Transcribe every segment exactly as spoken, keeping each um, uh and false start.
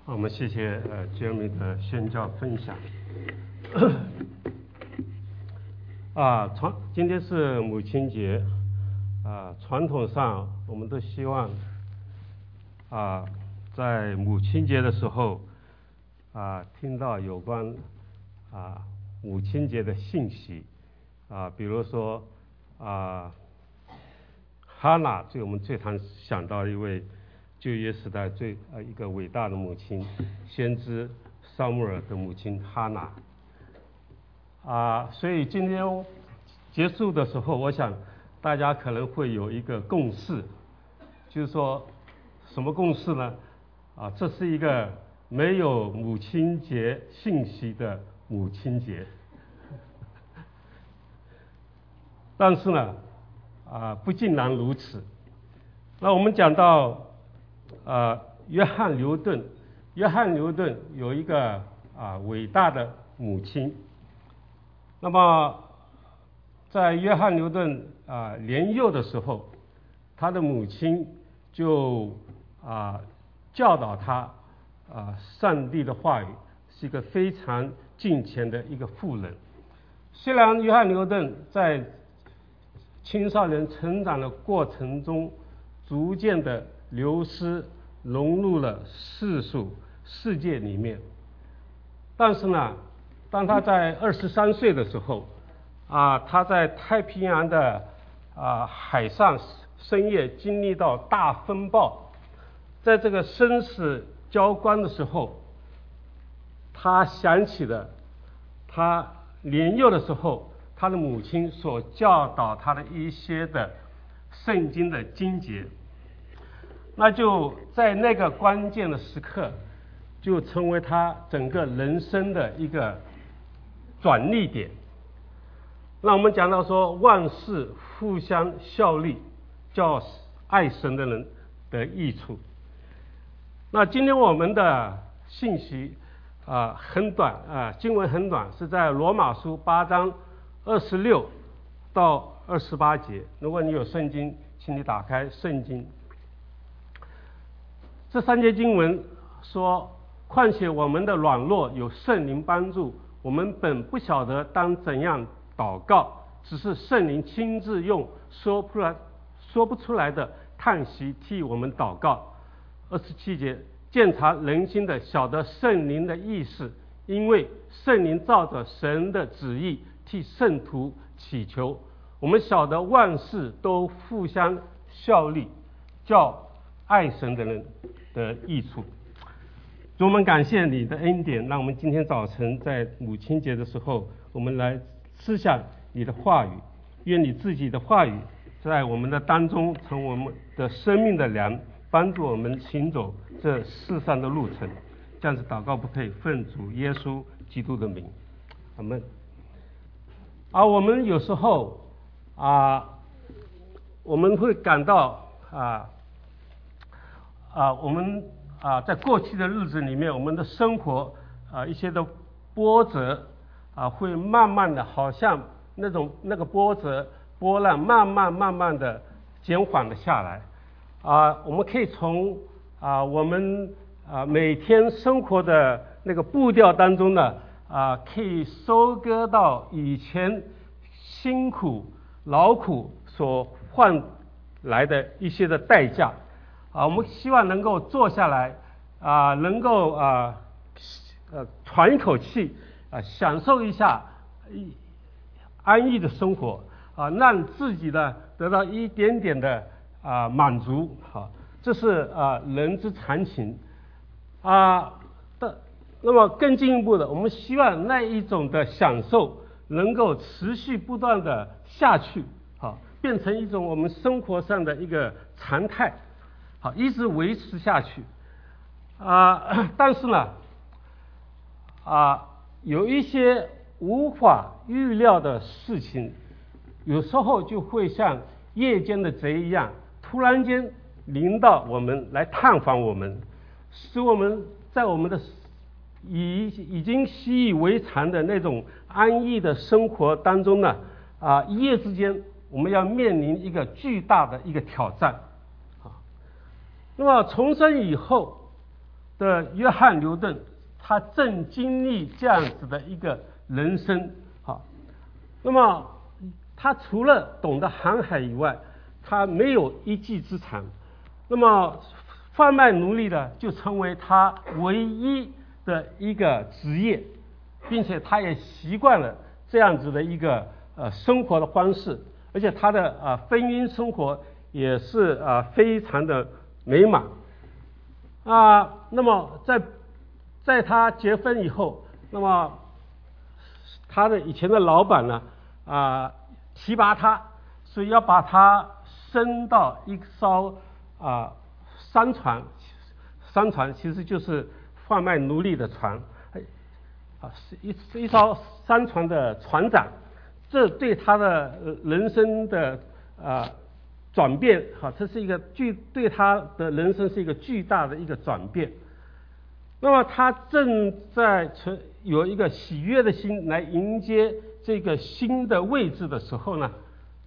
我们谢谢呃 Jeremy 的宣教分享。啊，传今天是母亲节，啊，传统上我们都希望啊，在母亲节的时候啊，听到有关啊母亲节的信息啊，比如说啊，哈娜，对我们最常想到一位旧约时代最呃一个伟大的母亲，先知撒母耳的母亲哈娜啊，所以今天结束的时候，我想大家可能会有一个共识，就是说什么共识呢？啊，这是一个没有母亲节信息的母亲节。但是呢，啊，不尽然如此。那我们讲到呃，约翰牛顿，约翰牛顿有一个啊伟大的母亲。那么，在约翰牛顿啊年幼的时候，他的母亲就啊教导他啊上帝的话语，是一个非常敬虔的一个妇人。虽然约翰牛顿在青少年成长的过程中，逐渐的流失，融入了世俗世界里面。但是呢，当他在二十三岁的时候，啊，他在太平洋的啊海上深夜经历到大风暴，在这个生死交关的时候，他想起了他年幼的时候，他的母亲所教导他的一些的圣经的经节。那就在那个关键的时刻，就成为他整个人生的一个转捩点。那我们讲到说，万事互相效力，叫爱神的人得益处。那今天我们的信息啊、呃、很短啊、呃，经文很短，是在罗马书八章二十六到二十八节。如果你有圣经，请你打开圣经。这三节经文说，况且我们的软弱有圣灵帮助，我们本不晓得当怎样祷告，只是圣灵亲自用说不出来说不出来的叹息替我们祷告。二十七节，鉴察人心的，晓得圣灵的意思，因为圣灵照着神的旨意替圣徒祈求。我们晓得万事都互相效力，叫爱神的人的益处。主，我们感谢你的恩典，让我们今天早晨在母亲节的时候，我们来思想你的话语。愿你自己的话语在我们的当中成为我们的生命的粮，帮助我们行走这世上的路程。这样子祷告不可以奉主耶稣基督的名，阿们。而我们有时候啊，我们会感到啊啊，我们啊在过去的日子里面，我们的生活啊一些的波折啊，会慢慢的，好像那种那个波折波浪慢慢慢慢的减缓了下来啊。我们可以从啊我们啊每天生活的那个步调当中呢啊，可以收割到以前辛苦劳苦所换来的一些的代价啊。我们希望能够坐下来啊，能够啊呃喘一口气啊，享受一下一安逸的生活啊，让自己呢得到一点点的啊满足。好，这是啊人之常情啊的。那么更进一步的，我们希望那一种的享受能够持续不断的下去，好，变成一种我们生活上的一个常态，好，一直维持下去啊。但是呢啊，有一些无法预料的事情，有时候就会像夜间的贼一样，突然间临到我们，来探访我们，使我们在我们的已已经习以为常的那种安逸的生活当中呢，啊，一夜之间我们要面临一个巨大的一个挑战。啊，那么重生以后， 的约翰牛顿，他正经历这样子的一个人生。好，那么他除了懂得航海以外，他没有一技之长。那么贩卖奴隶的就成为他唯一的一个职业，并且他也习惯了这样子的一个呃生活的方式，而且他的呃婚姻生活也是呃非常的美满啊。那么在在他结婚以后，那么他的以前的老板呢啊提拔他，所以要把他升到一艘啊商船，商船其实就是贩卖奴隶的船，啊是一是一艘商船的船长，这对他的人生的啊转变，好，这是一个巨对他的人生是一个巨大的一个转变。那么他正在存有一个喜悦的心来迎接这个新的位置的时候呢，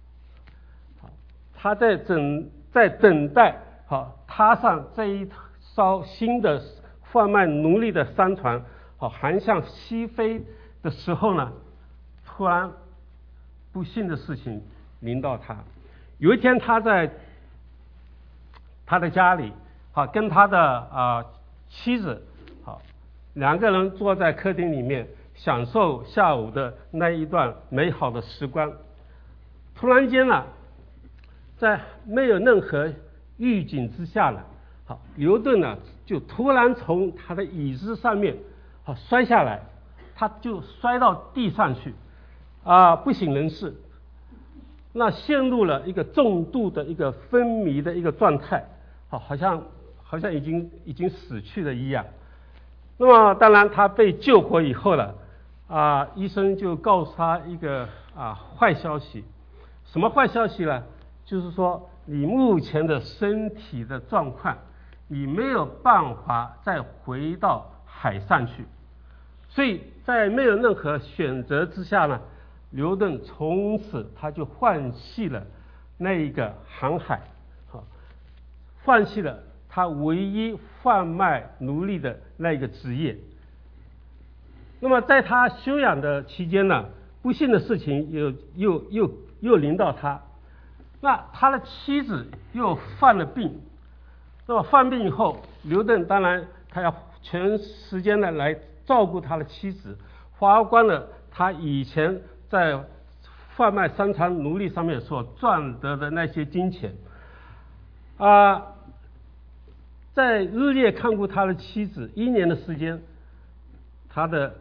他在等在等待好踏上这一艘新的贩卖奴隶的商船好航向西非的时候呢，突然不幸的事情临到他。有一天他在他的家里好跟他的啊、呃、妻子好两个人坐在客厅里面享受下午的那一段美好的时光。突然间呢，在没有任何预警之下呢，好牛顿呢就突然从他的椅子上面好摔下来，他就摔到地上去啊，不省人事，那陷入了一个重度的一个昏迷的一个状态，好，好像好像已经已经死去了一样。那么当然他被救活以后了啊，医生就告诉他一个啊坏消息。什么坏消息呢？就是说你目前的身体的状况，你没有办法再回到海上去。所以在没有任何选择之下呢，牛顿从此他就放弃了那一个航海，好，放弃了他唯一贩卖奴隶的那一个职业。那么在他休养的期间呢，不幸的事情又又又又临到他。那他的妻子又犯了病，那么犯病以后，牛顿当然他要全时间的来照顾他的妻子，花光了他以前在贩卖商船奴隶上面所赚得的那些金钱啊、呃，在日夜看顾他的妻子一年的时间，他的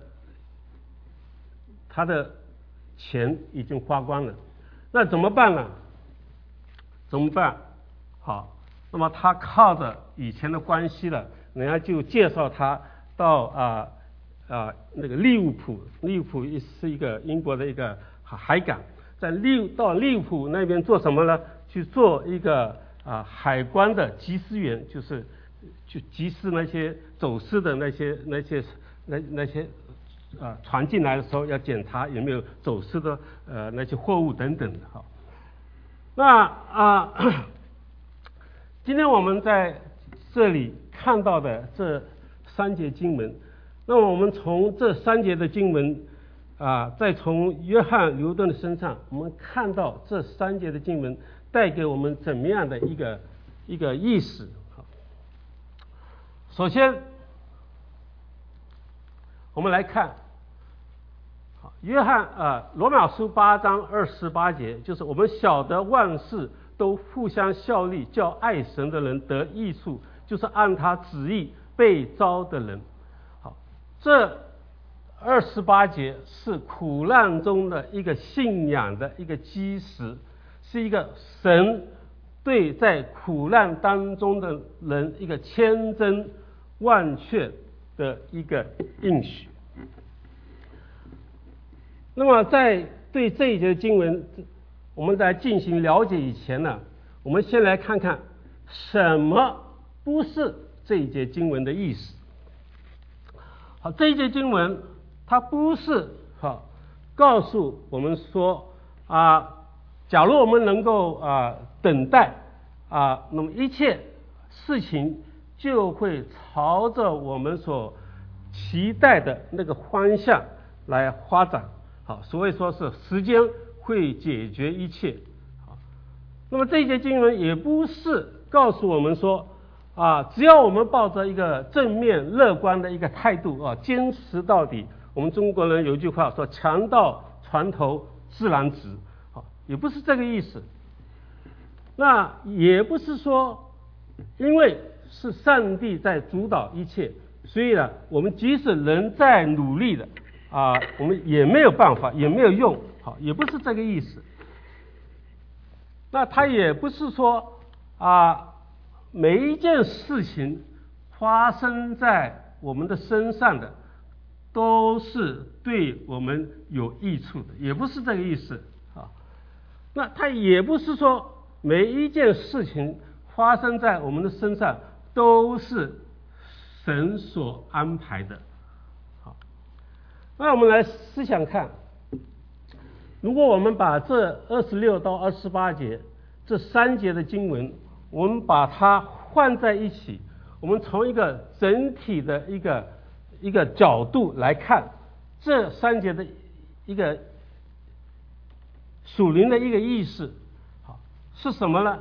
他的钱已经花光了，那怎么办呢？怎么办？好，那么他靠着以前的关系了，人家就介绍他到啊啊、呃呃、那个利物浦，利物浦是一个英国的一个海港，在利到利物浦那边做什么呢？去做一个啊、呃、海关的缉私员，就是去缉私那些走私的那些那些那那些啊、呃、船进来的时候要检查有没有走私的呃那些货物等等的哈。那啊、呃，今天我们在这里看到的这三节经文，那么我们从这三节的经文啊、呃，再从约翰牛顿的身上，我们看到这三节的经文带给我们怎么样的一个一个意思。首先，我们来看。约翰啊，罗马书八章二十八节，就是我们晓得万事都互相效力，叫爱神的人得益处，就是按他旨意被招的人。好，这二十八节是苦难中的一个信仰的一个基石，是一个神对在苦难当中的人一个千真万确的一个应许。那么在对这一节经文我们在进行了解以前呢，我们先来看看什么不是这一节经文的意思。好，这一节经文它不是好告诉我们说啊，假如我们能够啊等待啊，那么一切事情就会朝着我们所期待的那个方向来发展。好，所以说是时间会解决一切。好，那么这一节经文也不是告诉我们说啊，只要我们抱着一个正面乐观的一个态度啊，坚持到底。我们中国人有一句话说强盗船头自然直，好，也不是这个意思。那也不是说因为是上帝在主导一切，所以呢，我们即使人在努力的啊，我们也没有办法，也没有用，好，也不是这个意思。那他也不是说啊，每一件事情发生在我们的身上的都是对我们有益处的，也不是这个意思啊。那他也不是说每一件事情发生在我们的身上都是神所安排的。好，那我们来思想看，如果我们把这二十六到二十八节这三节的经文，我们把它换在一起，我们从一个整体的一个一个角度来看这三节的一个属灵的一个意思，好，是什么呢？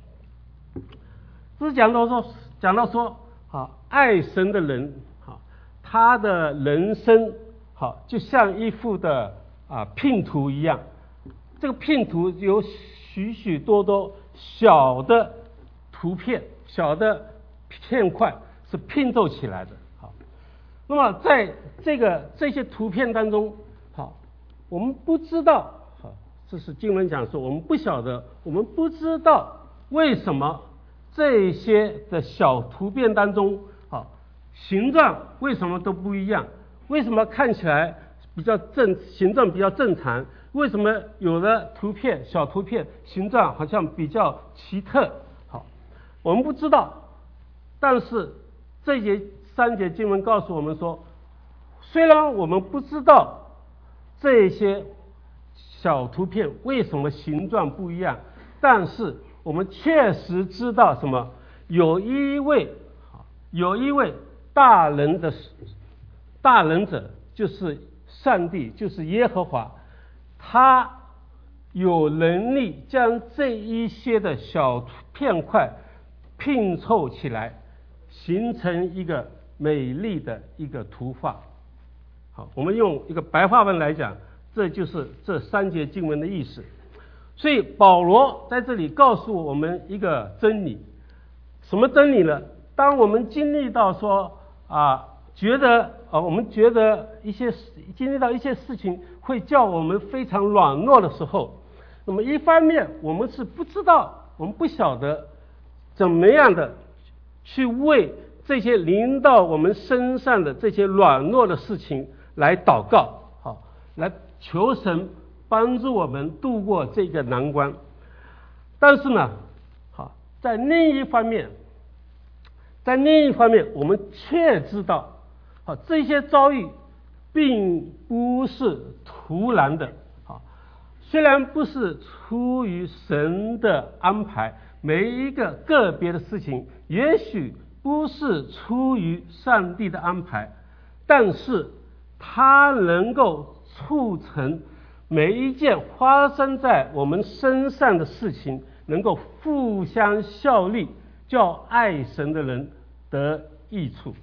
这是讲到说，讲到说，好，爱神的人，好，他的人生，好，就像一幅的啊拼图一样，这个拼图有许许多多小的图片、小的片块是拼凑起来的。好，那么在这个这些图片当中，好，我们不知道，好，这是经文讲说，我们不晓得，我们不知道为什么这些的小图片当中，好，形状为什么都不一样？为什么看起来比较正，形状比较正常？为什么有的图片小图片形状好像比较奇特？好，我们不知道，但是这节三节经文告诉我们说，虽然我们不知道这些小图片为什么形状不一样，但是我们确实知道什么？有一位有一位大人的大人者，就是上帝，就是耶和华，他有能力将这一些的小片块拼凑起来，形成一个美丽的一个图画。好，我们用一个白话文来讲，这就是这三节经文的意思。所以保罗在这里告诉我们一个真理，什么真理呢？当我们经历到说啊，觉得啊，我们觉得一些经历到一些事情会叫我们非常软弱的时候，那么一方面我们是不知道，我们不晓得怎么样的去为这些临到我们身上的这些软弱的事情来祷告，好，来求神帮助我们度过这个难关。但是呢，好，在另一方面，在另一方面，我们却知道，好，这些遭遇并不是突然的，好，虽然不是出于神的安排，每一个个别的事情也许不是出于上帝的安排，但是它能够促成每一件发生在我们身上的事情能够互相效力，叫爱神的人得益处。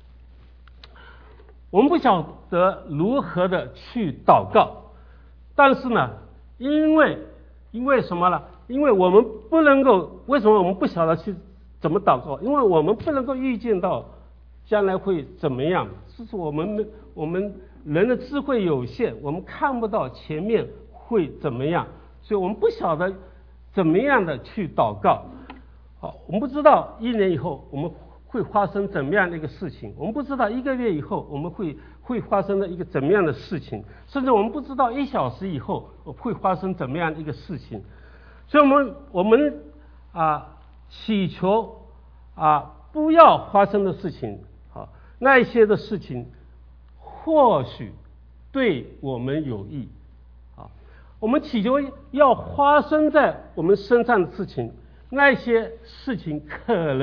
我们不晓得如何的去祷告，但是呢，因为因为什么呢？因为我们不能够，为什么我们不晓得去怎么祷告？因为我们不能够预见到将来会怎么样，这是我们我们人的智慧有限，我们看不到前面会怎么样，所以我们不晓得怎么样的去祷告。好，我们不知道一年以后我们会发生怎么样的一个事情，我们不知道一个月以后我们会会发生的一个怎么样的事情，甚至我们不知道一小时以后会发生怎么样的一个事情。所以我们我们啊祈求啊不要发生的事情，好，那一些的事情或许对我们有益，啊，我们祈求要发生在我们身上的事情，那些事情可能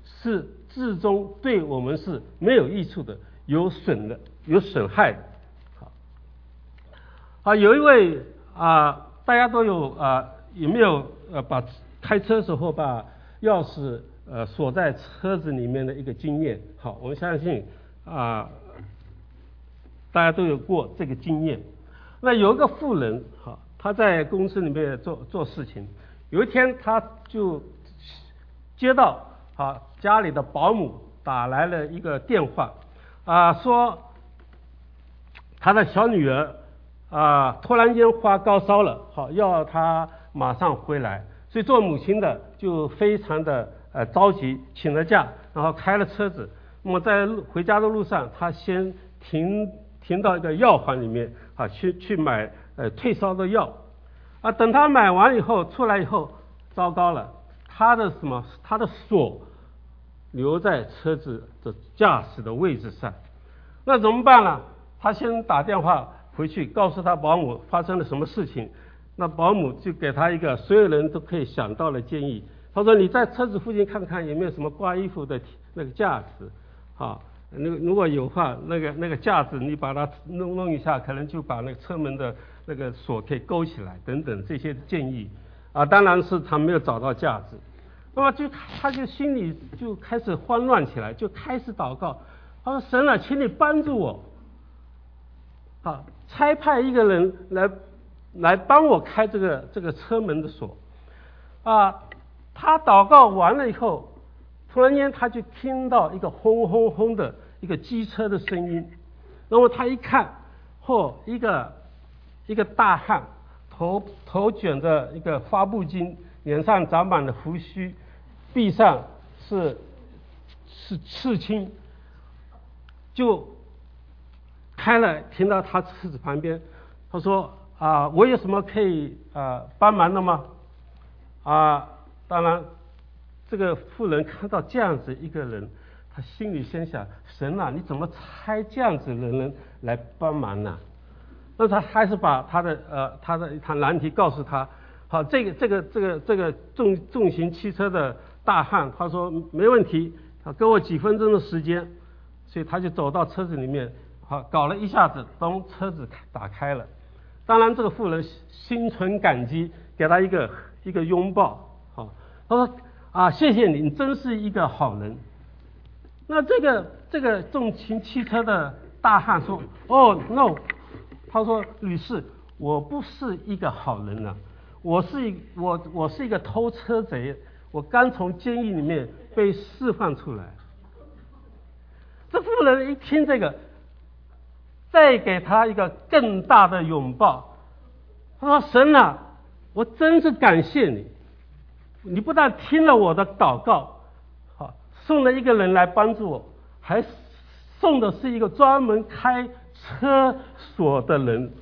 是至终对我们是没有益处的，有损的，有损害的。好，啊，有一位啊，大家都有啊，有没有呃把开车时候把钥匙呃锁在车子里面的一个经验？好，我相信啊，大家都有过这个经验。那有一个妇人，哈，他在公司里面做做事情，有一天他就接到啊家里的保姆打来了一个电话，啊说他的小女儿啊突然间发高烧了，好要他马上回来，所以做母亲的就非常的呃着急，请了假，然后开了车子。那么在路回家的路上，他先停停到一个药房里面啊去去买呃退烧的药啊，等他买完以后出来以后，糟糕了，他的什么他的锁留在车子的驾驶的位置上，那怎么办呢？他先打电话回去告诉他保姆发生了什么事情，那保姆就给他一个所有人都可以想到的建议，他说你在车子附近看看有没有什么挂衣服的那个架子啊，那个如果有话，那个那个架子你把它弄弄一下，可能就把那个车门的那个锁可以勾起来等等这些建议啊，当然是他没有找到架子，那么就他就心里就开始慌乱起来，就开始祷告，他说神啊，请你帮助我，啊，差派一个人来来帮我开这个这个车门的锁啊。他祷告完了以后，突然间他就听到一个轰轰轰的一个机车的声音，那么他一看，嚯，一个一个大汉，头头卷着一个发布巾，脸上长满了胡须，臂上是是刺青，就开了停到他车子旁边，他说啊，我有什么可以啊帮忙的吗？啊，当然，这个妇人看到这样子一个人，他心里先想：神啊，你怎么差这样子的人来帮忙呢？那他还是把他的呃他的他难题告诉他。好，这个这个这个这个重重型汽车的大汉，他说没问题，他给我几分钟的时间，所以他就走到车子里面，好搞了一下子，当车子打开了。当然，这个妇人心存感激，给他一个一个拥抱。好，他说啊，谢谢你，你真是一个好人。那这个这个重型汽车的大汉说，哦 no， 他说女士，我不是一个好人啊，我是一我我是一个偷车贼，我刚从监狱里面被释放出来。这妇人一听这个，再给他一个更大的拥抱，他说神啊，我真是感谢你，你不但听了我的祷告，好送了一个人来帮助我，还送的是一个专门开车锁的人。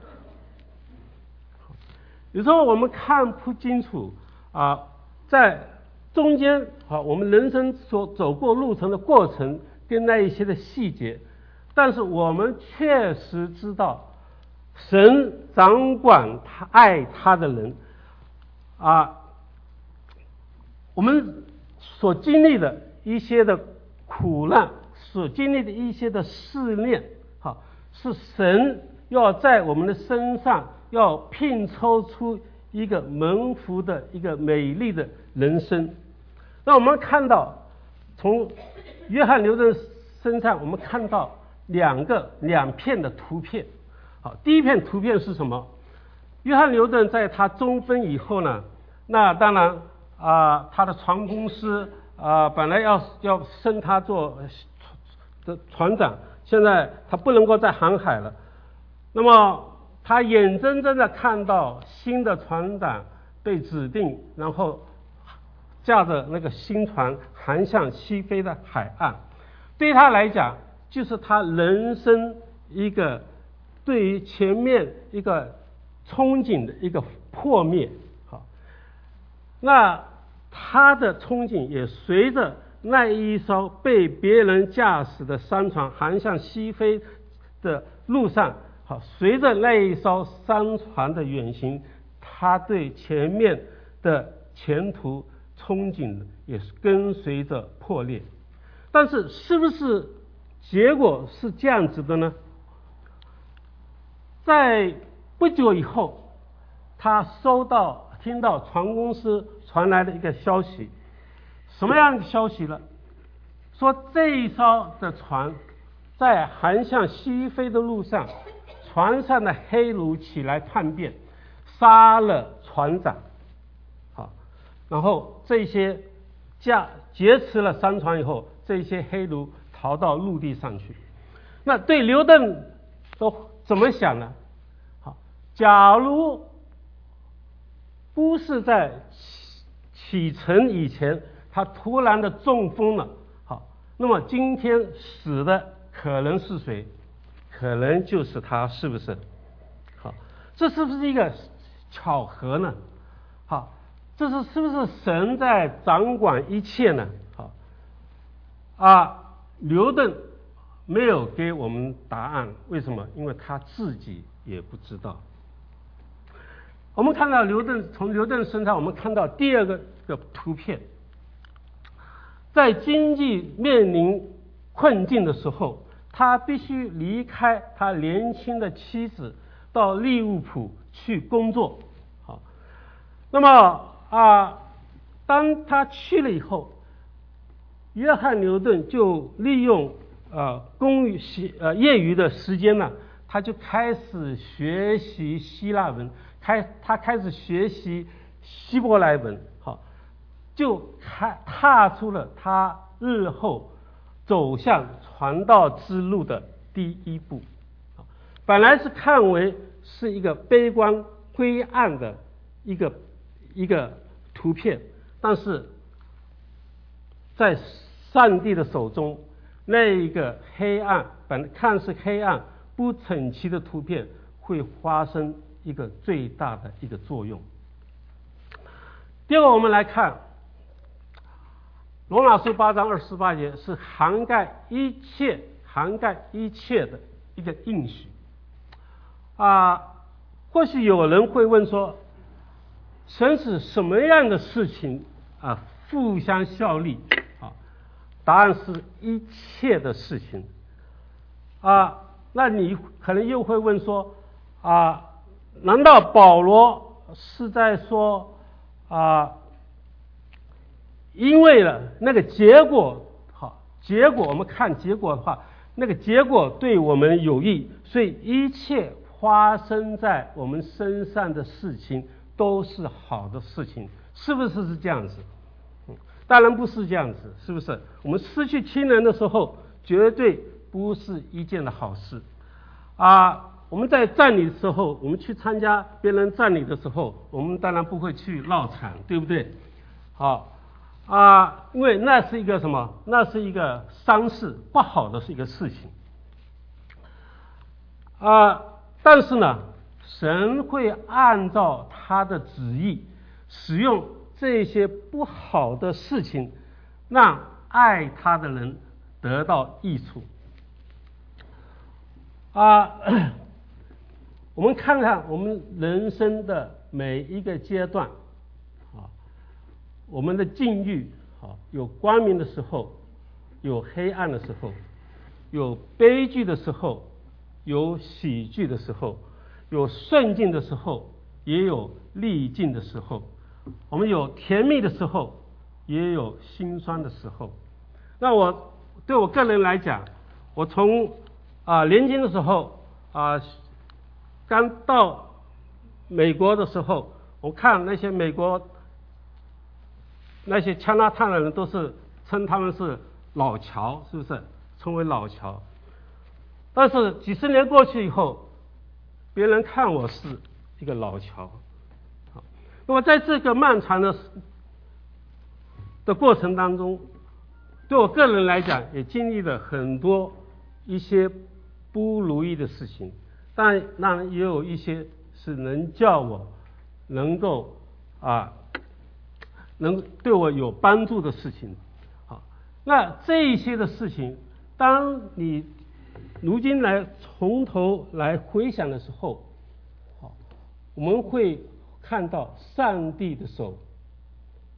有时候我们看不清楚啊，在中间啊，我们人生所走过路程的过程跟那一些的细节，但是我们确实知道，神掌管他爱他的人啊。我们所经历的一些的苦难，所经历的一些的试炼，好，是神要在我们的身上要拼凑出一个蒙福的一个美丽的人生。那我们看到从约翰牛顿身上，我们看到两个两片的图片。好，第一片图片是什么？约翰牛顿在他中风以后呢，那当然啊、呃，他的船公司啊、呃，本来要要升他做的船长，现在他不能够再航海了。那么他眼睁睁的看到新的船长被指定，然后驾着那个新船航向西非的海岸，对他来讲，就是他人生一个对于前面一个憧憬的一个破灭。好，那他的憧憬也随着那一艘被别人驾驶的商船航向西非的路上，好，随着那一艘商船的远行，他对前面的前途憧憬也是跟随着破裂。但是是不是结果是这样子的呢？在不久以后，他收到听到船公司传来的一个消息，什么样的消息呢？说这一艘的船在航向西非的路上，船上的黑奴起来叛变，杀了船长。好，然后这些架劫持了商船以后，这些黑奴逃到陆地上去。那对牛顿都怎么想呢？好，假如不是在启程以前他突然的中风了，好，那么今天死的可能是谁？可能就是他，是不是？好，这是不是一个巧合呢？好，这是是不是神在掌管一切呢？好，啊，牛顿没有给我们答案，为什么？因为他自己也不知道。我们看到牛顿，从牛顿身上我们看到第二个个图片，在经济面临困境的时候，他必须离开他年轻的妻子，到利物浦去工作。好，那么啊，当他去了以后，约翰牛顿就利用呃公余呃业余的时间呢，他就开始学习希腊文，开他开始学习希伯来文，好，就开踏出了他日后走向传道之路的第一步。本来是看为是一个悲观灰暗的一个一个图片，但是在上帝的手中，那一个黑暗本看似黑暗不整齐的图片会发生一个最大的一个作用。第二个，我们来看罗马书八章二十八节，是涵盖一切涵盖一切的一个应许啊。或许有人会问说，神使什么样的事情啊互相效力啊？答案是一切的事情啊。那你可能又会问说啊，难道保罗是在说啊，因为了那个结果好，结果我们看结果的话，那个结果对我们有益，所以一切发生在我们身上的事情都是好的事情，是不是是这样子？嗯，当然不是这样子，是不是？我们失去亲人的时候，绝对不是一件的好事啊。我们在葬礼的时候，我们去参加别人葬礼的时候，我们当然不会去闹场，对不对？好啊，因为那是一个什么？那是一个丧事，不好的是一个事情啊。但是呢，神会按照他的旨意，使用这些不好的事情，让爱他的人得到益处啊。我们看看我们人生的每一个阶段啊，我们的境遇啊，有光明的时候，有黑暗的时候，有悲剧的时候，有喜剧的时候，有顺境的时候，也有逆境的时候，我们有甜蜜的时候，也有心酸的时候。那我对我个人来讲，我从啊年轻的时候啊，刚到美国的时候，我看那些美国那些加拿大的人都是称他们是老乔，是不是称为老乔？但是几十年过去以后，别人看我是一个老乔。好，那么在这个漫长的的过程当中，对我个人来讲，也经历了很多一些不如意的事情，但那也有一些是能叫我能够啊，能对我有帮助的事情。好，那这一些的事情，当你如今来从头来回想的时候，好，我们会看到上帝的手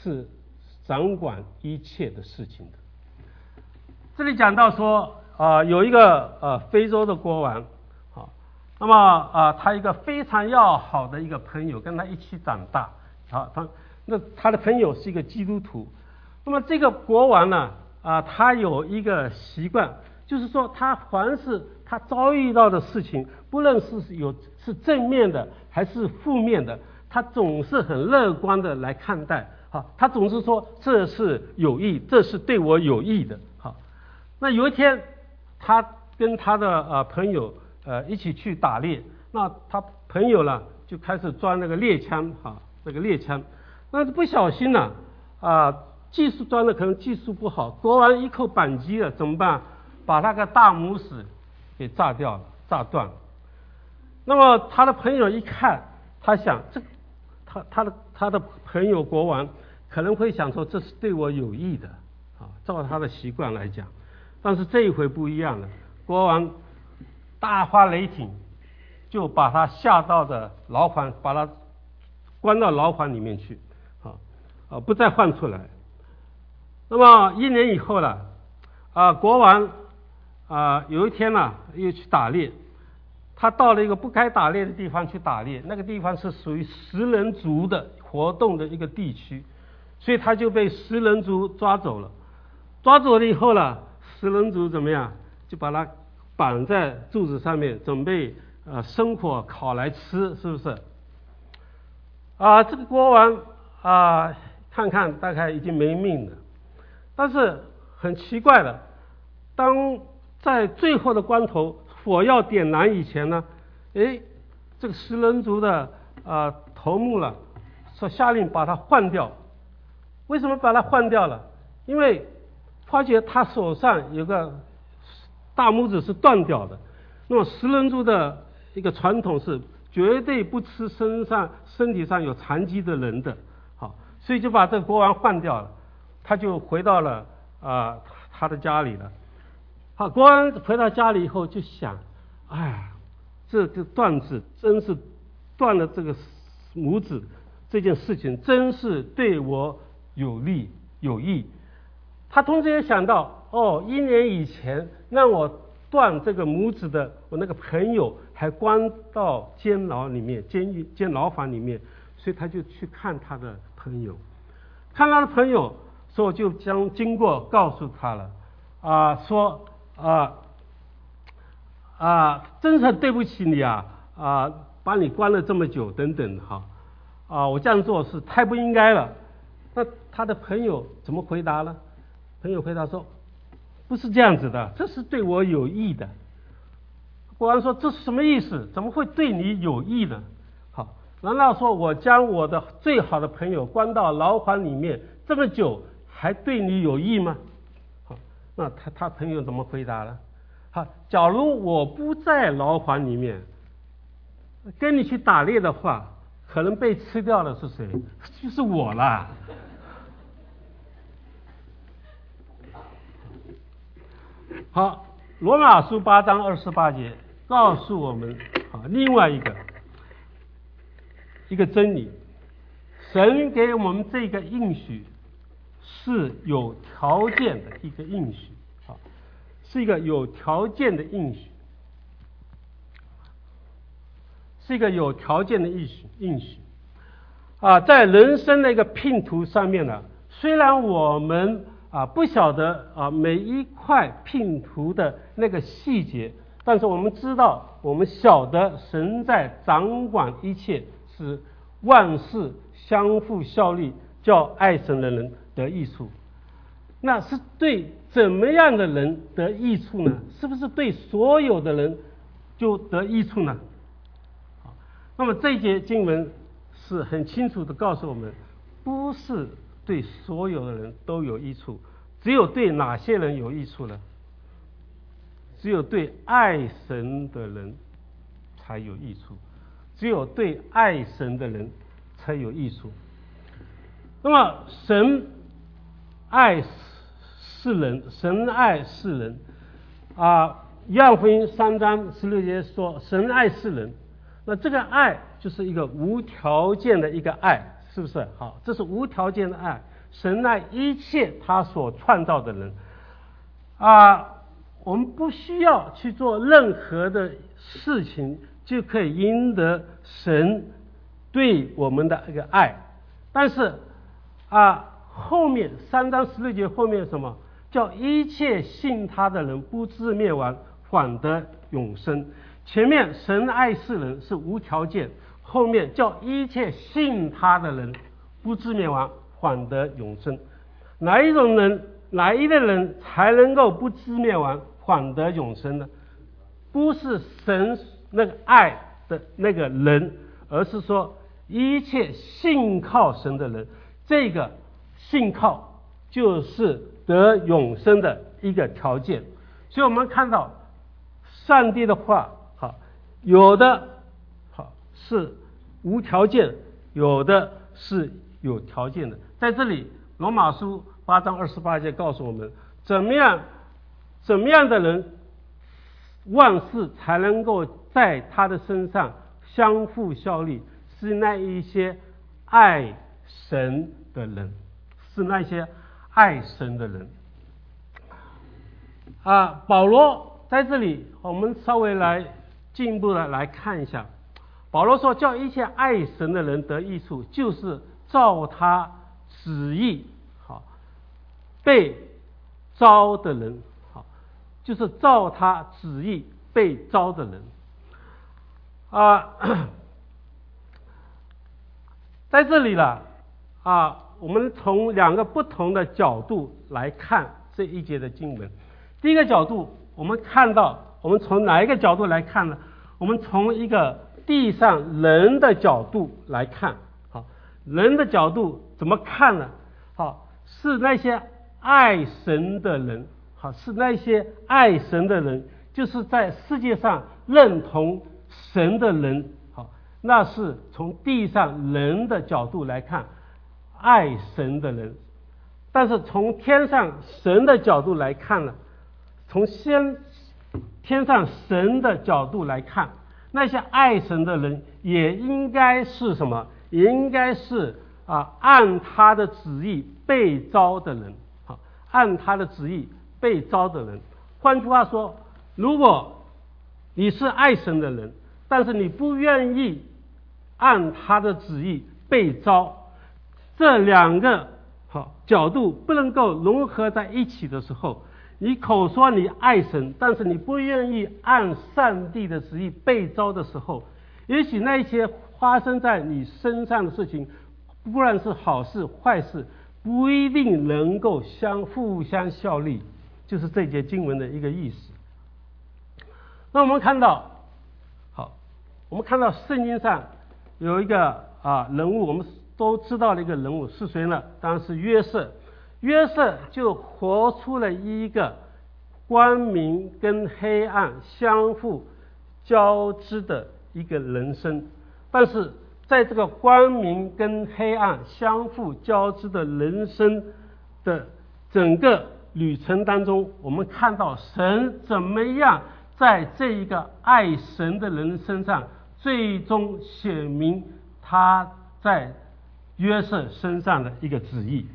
是掌管一切的事情的。这里讲到说，啊、呃，有一个呃非洲的国王，啊，那么啊、呃，他一个非常要好的一个朋友跟他一起长大，啊，他那他的朋友是一个基督徒。那么这个国王呢，啊、呃，他有一个习惯，就是说他凡是他遭遇到的事情，不论是有是正面的还是负面的，他总是很乐观的来看待，好，他总是说这是有益，这是对我有益的，好。那有一天，他跟他的呃朋友呃一起去打猎，那他朋友呢就开始装那个猎枪，哈，那个猎枪，那不小心呢，啊、呃，技术装的可能技术不好，国王一扣扳机了，怎么办？把那个大拇指给炸掉了，炸断了。那么他的朋友一看，他想这，他他的他的朋友国王可能会想说这是对我有益的，啊，照他的习惯来讲。但是这一回不一样了，国王大发雷霆，就把他下到的牢房，把他关到牢房里面去，啊啊，不再放出来。那么一年以后了，啊，国王啊有一天呢、啊、又去打猎，他到了一个不该打猎的地方去打猎，那个地方是属于食人族的活动的一个地区，所以他就被食人族抓走了。抓走了以后呢，食人族怎么样？就把他绑在柱子上面，准备呃生火烤来吃，是不是？啊、呃，这个国王啊、呃，看看大概已经没命了。但是很奇怪的，当在最后的关头，火要点燃以前呢，哎，这个食人族的啊、呃、头目了，说下令把他换掉。为什么把他换掉了？因为发觉他手上有个大拇指是断掉的，那么食人族的一个传统是绝对不吃身上身体上有残疾的人的，好，所以就把这个国王换掉了，他就回到了啊、呃、他的家里了。好，国王回到家里以后就想，哎呀，这个断指真是断了这个拇指这件事情，真是对我有利有益。他同时也想到，哦，一年以前让我断这个拇指的我那个朋友还关到监牢里面，监狱监牢房里面，所以他就去看他的朋友，看他的朋友，所以我就将经过告诉他了，啊、呃，说啊啊、呃，真是对不起你啊啊、呃，把你关了这么久等等哈啊、呃，我这样做是太不应该了。那他的朋友怎么回答呢？朋友回答说，不是这样子的，这是对我有益的。国王说，这是什么意思？怎么会对你有益呢？好，难道说我将我的最好的朋友关到牢房里面这么久，还对你有益吗？好，那他他朋友怎么回答呢？好，假如我不在牢房里面，跟你去打猎的话，可能被吃掉的是谁？就是我啦。好，罗马书八章二十八节告诉我们啊，另外一个一个真理，神给我们这个应许是有条件的一个应许，啊，是一个有条件的应许，是一个有条件的应许应许啊，在人生的一个拼图上面呢，虽然我们啊，不晓得啊每一块拼图的那个细节，但是我们知道，我们晓得神在掌管一切，是万事相互效力，叫爱神的人得益处。那是对怎么样的人得益处呢？是不是对所有的人就得益处呢？好，那么这一节经文是很清楚的告诉我们，不是对所有的人都有益处，只有对哪些人有益处呢？只有对爱神的人才有益处，只有对爱神的人才有益处。那么神爱世人，神爱世人啊，约翰福音三章十六节说神爱世人，那这个爱就是一个无条件的一个爱，是不是？好，这是无条件的爱。 神爱一切他所创造的人啊。我们不需要去做任何的事情，就可以赢得神对我们的一个爱。但是啊，后面三章十六节后面什么叫一切信他的人不至灭亡，反得永生。前面神爱世人是无条件，后面叫一切信他的人不至灭亡，反得永生。哪一种人，哪一类人才能够不至灭亡，反得永生呢？不是神那个爱的那个人，而是说一切信靠神的人，这个信靠就是得永生的一个条件。所以我们看到上帝的话，好，有的好是无条件，有的是有条件的。在这里罗马书八章二十八节告诉我们，怎么样怎么样的人万事才能够在他的身上相互效力，是那一些爱神的人，是那些爱神的人啊。保罗在这里我们稍微来进一步的来看一下，保罗说叫一切爱神的人得益处，就是照他旨意好被招的人，好，就是照他旨意被招的人啊。在这里了啊，我们从两个不同的角度来看这一节的经文。第一个角度，我们看到，我们从哪一个角度来看呢？我们从一个地上人的角度来看。好，人的角度怎么看呢？好，是那些爱神的人，好，是那些爱神的人，就是在世界上认同神的人，好，那是从地上人的角度来看爱神的人。但是从天上神的角度来看呢，从先天上神的角度来看，那些爱神的人也应该是什么？也应该是啊，按他的旨意被招的人，好，按他的旨意被招的人。换句话说，如果你是爱神的人，但是你不愿意按他的旨意被招，这两个好角度不能够融合在一起的时候，你口说你爱神，但是你不愿意按上帝的旨意被招的时候，也许那些发生在你身上的事情，不论是好事坏事，不一定能够相互相效力，就是这节经文的一个意思。那我们看到，好，我们看到圣经上有一个啊人物，我们都知道的一个人物是谁呢？当然是约瑟。约瑟就活出了一个光明跟黑暗相互交织的一个人生。但是在这个光明跟黑暗相互交织的人生的整个旅程当中，我们看到神怎么样在这一个爱神的人身上最终显明他在约瑟身上的一个旨意。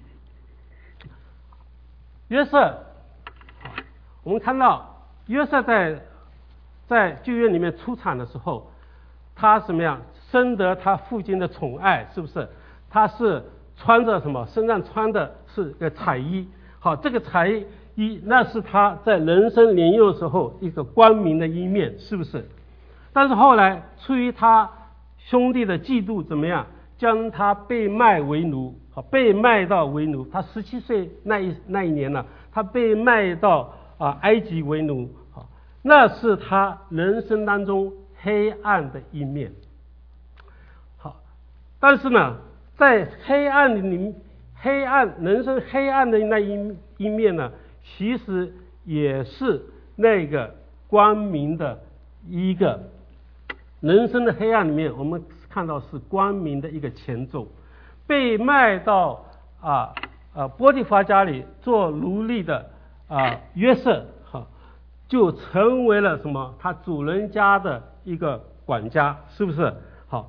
约瑟，我们看到约瑟在在旧约里面出场的时候，他怎么样深得他父亲的宠爱，是不是？他是穿着什么？身上穿的是个彩衣。好，这个彩衣那是他在人生年幼的时候一个光明的一面，是不是？但是后来出于他兄弟的嫉妒，怎么样将他被卖为奴？好，被卖到为奴。他十七岁那一那一年呢，他被卖到啊埃及为奴。好，那是他人生当中黑暗的一面。好，但是呢，在黑暗里，黑暗人生黑暗的那一一面呢，其实也是那个光明的一个人生的黑暗里面，我们看到是光明的一个前奏。被卖到啊啊波提乏家里做奴隶的啊约瑟，哈，就成为了什么？他主人家的一个管家，是不是？好，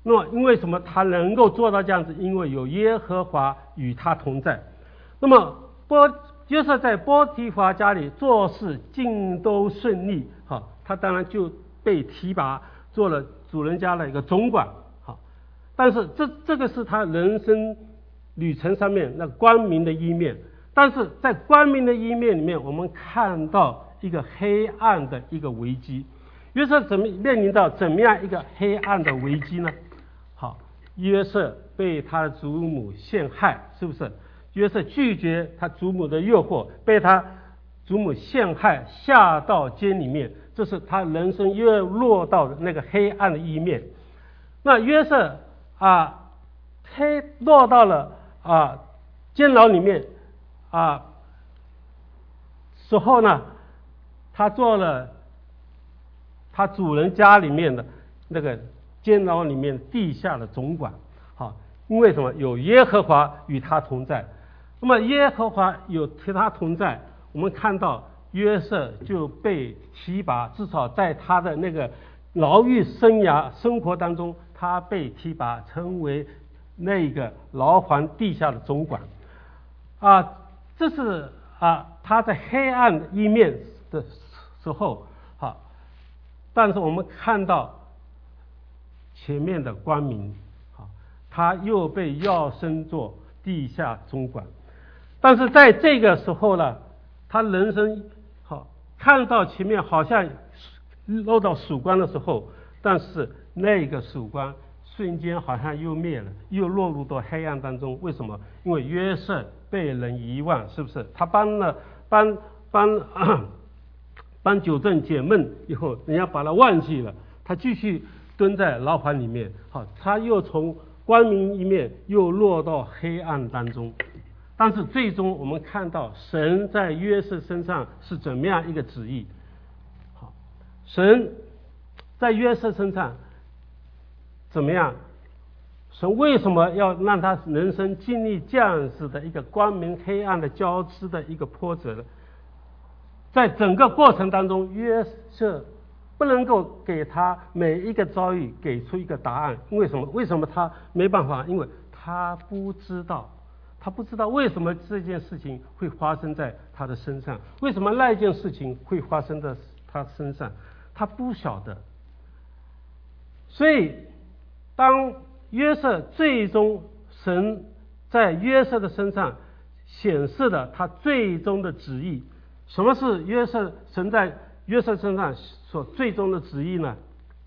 那么因为什么他能够做到这样子？因为有耶和华与他同在。那么波约瑟在波提乏家里做事尽都顺利，好，他当然就被提拔做了主人家的一个总管，好，但是这这个是他人生旅程上面那光明的一面。但是在光明的一面里面，我们看到一个黑暗的一个危机。约瑟怎么面临到怎么样一个黑暗的危机呢？好，约瑟被他的祖母陷害，是不是？约瑟拒绝他祖母的诱惑，被他祖母陷害，下到监里面，这是他人生又落到那个黑暗的一面。那约瑟啊，黑落到了啊监牢里面啊时候呢，他做了他主人家里面的那个监牢里面地下的总管。好，因为什么？有耶和华与他同在。那么耶和华有与他同在，我们看到约瑟就被提拔，至少在他的那个牢狱生涯生活当中，他被提拔成为那个牢房地下的总管。啊，这是啊他在黑暗一面的时候，好，但是我们看到前面的光明，好，他又被要升做地下总管。但是在这个时候呢，他人生好看到前面好像落到曙光的时候，但是那个曙光瞬间好像又灭了，又落入到黑暗当中。为什么？因为约瑟被人遗忘，是不是？他帮了帮帮帮九正解闷以后，人家把他忘记了，他继续蹲在牢房里面。好，他又从光明一面又落到黑暗当中。但是最终我们看到神在约瑟身上是怎么样一个旨意。好，神在约瑟身上怎么样？神为什么要让他人生经历这样子的一个光明黑暗的交织的一个波折呢？在整个过程当中，约瑟不能够给他每一个遭遇给出一个答案。因为什么？为什么他没办法？因为他不知道。他不知道为什么这件事情会发生在他的身上，为什么那件事情会发生在他身上，他不晓得。所以当约瑟最终神在约瑟的身上显示了他最终的旨意。什么是约瑟神在约瑟身上所最终的旨意呢？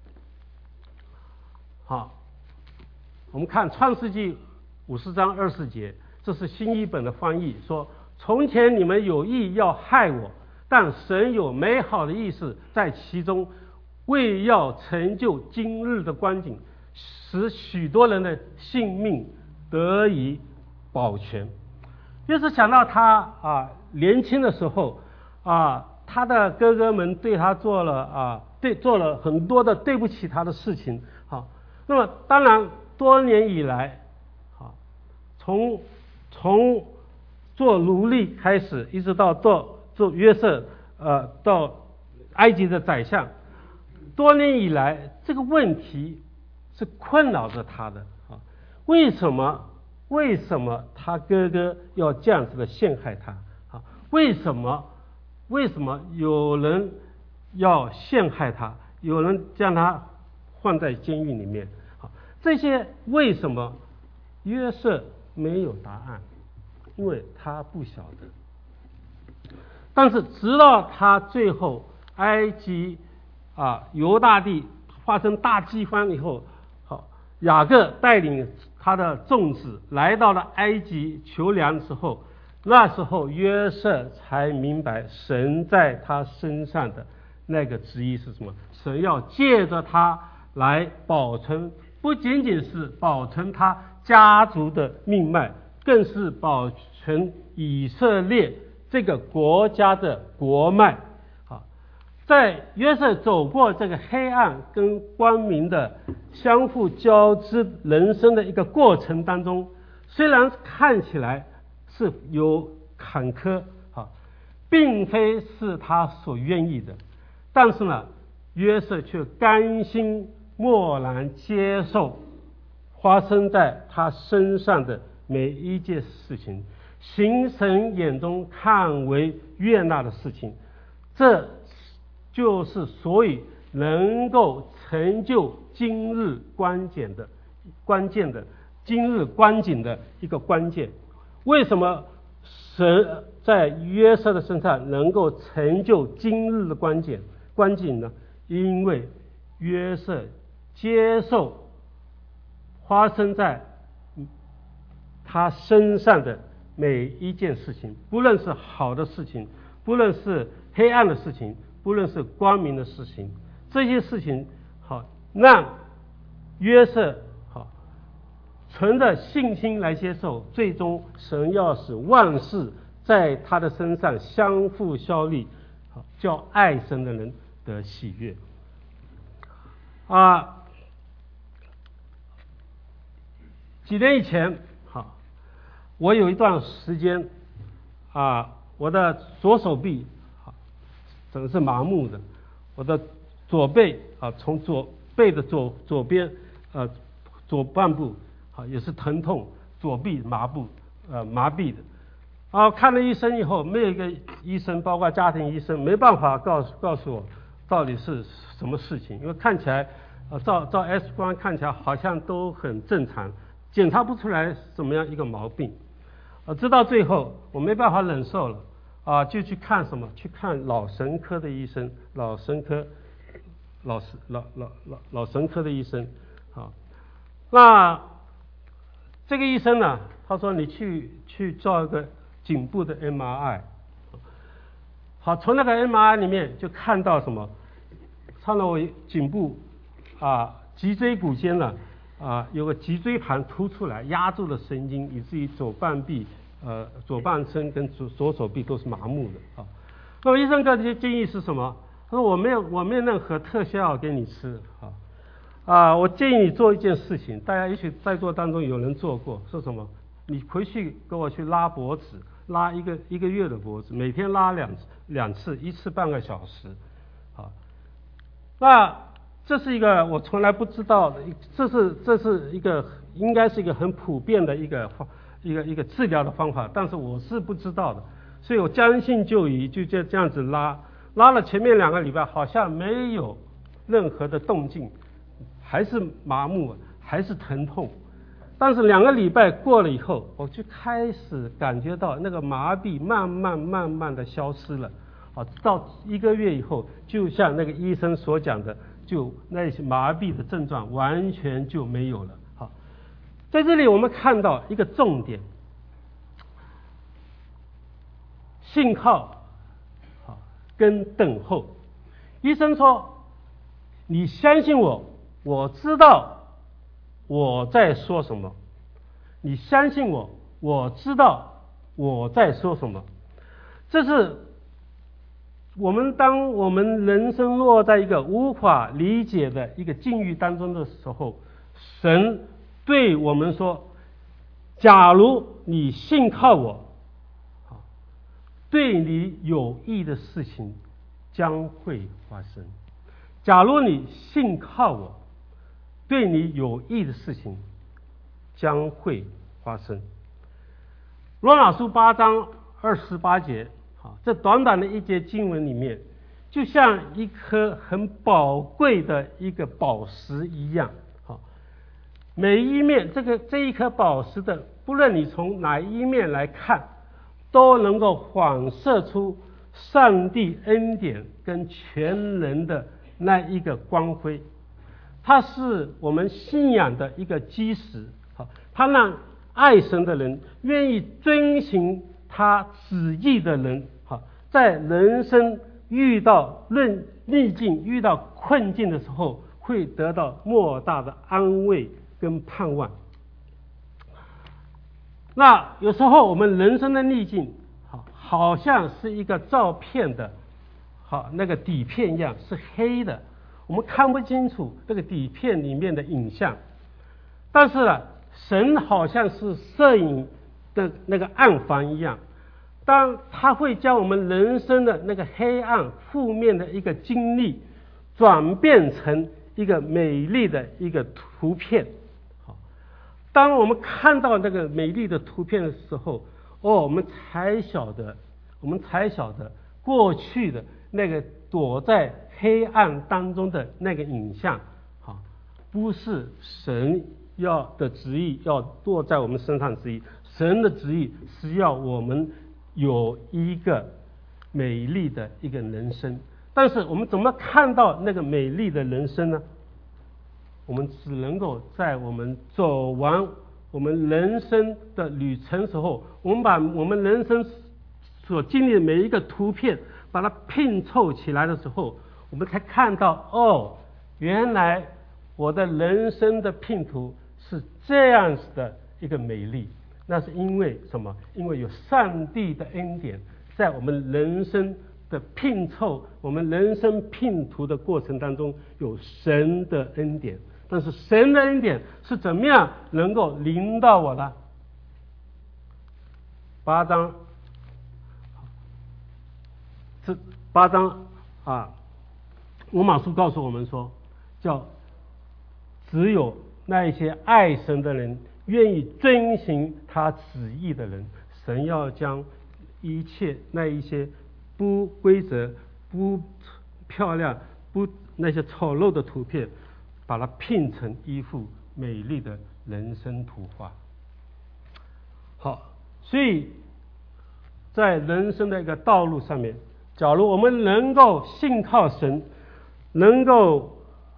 好，我们看创世纪五十章二十节，这是新译本的翻译，说：从前你们有意要害我，但神有美好的意思在其中，为要成就今日的光景，使许多人的性命得以保全。就是想到他啊年轻的时候啊，他的哥哥们对他做了啊对做了很多的对不起他的事情。好，那么当然多年以来，好，从从做奴隶开始，一直到做做约瑟，呃，到埃及的宰相，多年以来这个问题是困扰着他的啊。为什么？为什么他哥哥要这样子的陷害他？啊，为什么？为什么有人要陷害他？有人将他放在监狱里面？啊，这些为什么约瑟没有答案？因为他不晓得。但是直到他最后埃及啊犹大地发生大饥荒以后，好，雅各带领他的众子来到了埃及求粮的时候，那时候约瑟才明白神在他身上的那个旨意是什么。神要借着他来保存，不仅仅是保存他家族的命脉，更是保存以色列这个国家的国脉。好，在约瑟走过这个黑暗跟光明的相互交织人生的一个过程当中，虽然看起来是有坎坷，好，并非是他所愿意的，但是呢，约瑟却甘心默然接受发生在他身上的每一件事情，行神眼中看为悦纳的事情，这就是所以能够成就今日关键的关键的今日光景的一个关键。为什么神在约瑟的身上能够成就今日的关键关景呢？因为约瑟接受发生在他身上的每一件事情，不论是好的事情，不论是黑暗的事情，不论是光明的事情，这些事情好让约瑟好存着信心来接受，最终神要使万事在他的身上相互效力，好叫爱神的人得喜悦啊。几年以前，好，我有一段时间啊，我的左手臂啊，整个是麻木的，我的左背啊，从左背的左左边呃左半部啊也是疼痛，左臂麻布呃麻痹的。啊，看了医生以后，没有一个医生，包括家庭医生，没办法告诉告诉我到底是什么事情，因为看起来呃照照 X 光看起来好像都很正常。检查不出来怎么样一个毛病，啊，直到最后我没办法忍受了，啊，就去看什么？去看脑神科的医生，脑神科，老老老老脑神科的医生，啊，那这个医生呢，他说你去去做一个颈部的 M R I， 好，从那个 M R I 里面就看到什么？看到我颈部啊脊椎骨间呢。啊，有个脊椎盘突出来，压住了神经，以至于左半臂、呃左半身跟左左手臂都是麻木的啊。那么医生的建议是什么？他说我没有我没有任何特效药给你吃啊啊，我建议你做一件事情，大家也许在座当中有人做过，是什么？你回去给我去拉脖子，拉一个一个月的脖子，每天拉两两次，一次半个小时，啊，那。这是一个我从来不知道的，这是这是一个应该是一个很普遍的一个一个一个治疗的方法，但是我是不知道的，所以我将信就疑，就这这样子拉，拉了前面两个礼拜好像没有任何的动静，还是麻木，还是疼痛，但是两个礼拜过了以后，我就开始感觉到那个麻痹慢慢慢慢的消失了，啊，到一个月以后，就像那个医生所讲的。就那些麻痹的症状完全就没有了。好，在这里我们看到一个重点，信靠好跟等候。医生说你相信我，我知道我在说什么，你相信我，我知道我在说什么。这是我们当我们人生落在一个无法理解的一个境遇当中的时候，神对我们说，假如你信靠我，对你有益的事情将会发生。假如你信靠我，对你有益的事情将会发生。罗马书八章二十八节，好，这短短的一节经文里面，就像一颗很宝贵的一个宝石一样，好，每一面这个这一颗宝石的，不论你从哪一面来看，都能够反射出上帝恩典跟全能的那一个光辉。它是我们信仰的一个基石，好，它让爱神的人，愿意遵行他旨意的人，好，在人生遇到逆逆境、遇到困境的时候，会得到莫大的安慰跟盼望。那有时候我们人生的逆境，好，好像是一个照片的，好，那个底片一样是黑的，我们看不清楚这个底片里面的影像。但是呢，神好像是摄影的那个暗房一样，当他会将我们人生的那个黑暗负面的一个经历转变成一个美丽的一个图片。好， 当我们看到那个美丽的图片的时候，哦，我们才晓得，我们才晓得过去的那个躲在黑暗当中的那个影像，好，不是神要的旨意要落在我们身上旨意，神的旨意是要我们有一个美丽的一个人生。但是我们怎么看到那个美丽的人生呢？我们只能够在我们走完我们人生的旅程时候，我们把我们人生所经历的每一个图片把它拼凑起来的时候，我们才看到，哦，原来我的人生的拼图是这样子的一个美丽。那是因为什么？因为有上帝的恩典在我们人生的拼凑，我们人生拼图的过程当中有神的恩典。但是神的恩典是怎么样能够临到我的？八章，这八章啊，罗马书告诉我们说，叫只有那一些爱神的人，愿意遵行他旨意的人，神要将一切那一些不规则、不漂亮、不那些丑陋的图片，把它拼成一幅美丽的人生图画。好，所以在人生的一个道路上面，假如我们能够信靠神，能够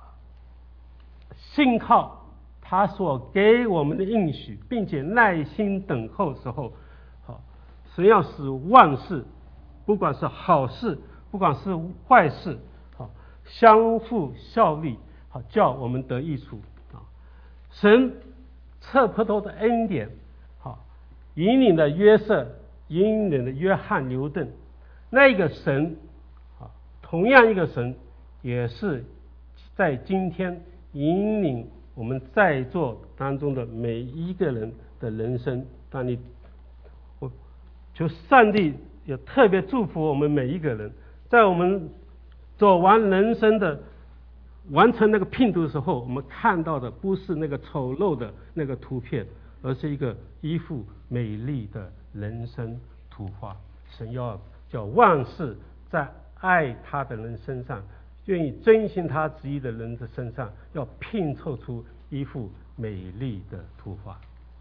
信靠他所给我们的应许，并且耐心等候时候，好，神要使万事，不管是好事，不管是坏事，好，相互效力，好，叫我们得益处啊。神测不透的恩典，好，引领的约瑟，引领的约翰牛顿，那个神，啊，同样一个神，也是在今天引领我们在座当中的每一个人的人生。当你，我求上帝也特别祝福我们每一个人，在我们走完人生的完成那个拼图的时候，我们看到的不是那个丑陋的那个图片，而是一个一幅美丽的人生图画。神要叫万事在爱他的人身上，愿意遵行他旨意的人的身上，要拼凑出一幅美丽的图画。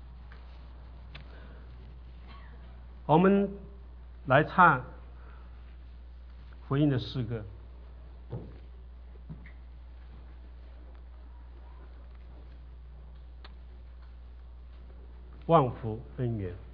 我们来唱福音的诗歌，万福恩源。